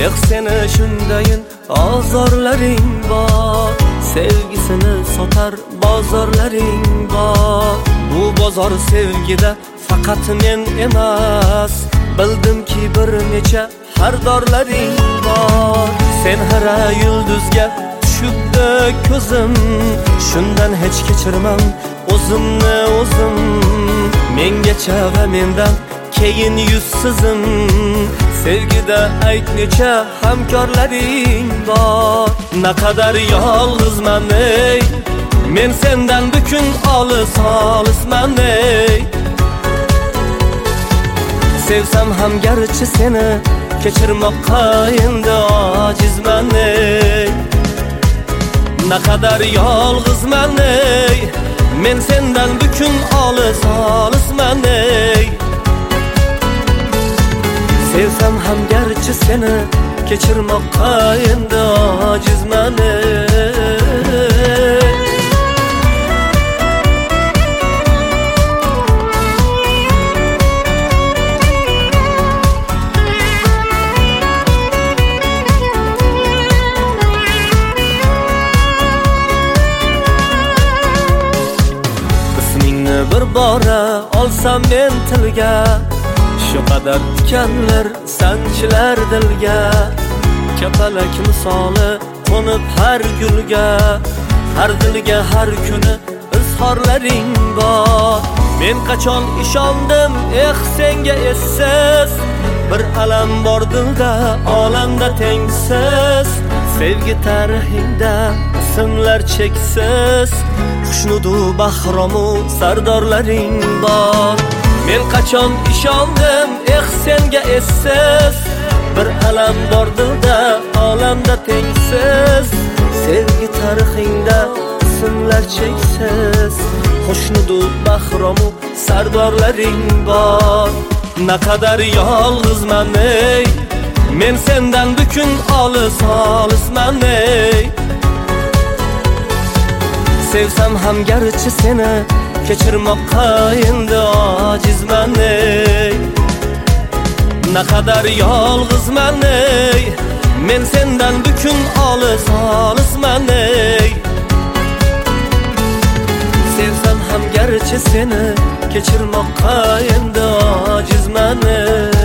seni shundayin azorlaring bor. Sevgisini sotar bozorlaring bor. Bu bozor sevgida faqat men emas, bildimki bir necha xaridorlaring bor. Sen hara yulduzga tushibdi ko'zim, shundan hech kechirmam o'zimni o'zim. Mengacha va mendan keyin yuzsizim, sevgida ayt necha hamkorlaring bor. Naqadar yolg'izman ey, men sendan bukun olisman ey. Sevsam ham garchi seni kechirmoqqa endi ojizman ey. Naqadar yolg'izman ey, men sendan bukun olisman ey. Sevsam ham garchi seni kechirmoqqa endi ojizman ey. Bir bora olsam men tilga, shu qadar tikanlar sanchilar dilga. Kapalak misoli qo'nib har gulga, har dilga har kuni izhorlaring bor. Men qachon ishondim senga essiz, bir alam bor dilda olamda tengsiz. Sevgi tarixingda ismlar cheksiz, xushnudu bahromu sardorlaring bor. Men qachon ishondim senga essiz, bir alam bor dilda olamda tengsiz. Sevgi tarixingda ismlar cheksiz, xushnudu bahromu sardorlaring bor. Naqadar yolg'izman ey, men sendan bukun olisman ey. Sevsam ham garchi seni kechirmoqqa endi ojizman ey. Naqadar yolg'izman ey, men sendan bukun olisman ey. Sevsam ham garchi seni kechirmoqqa endi ojizman ey.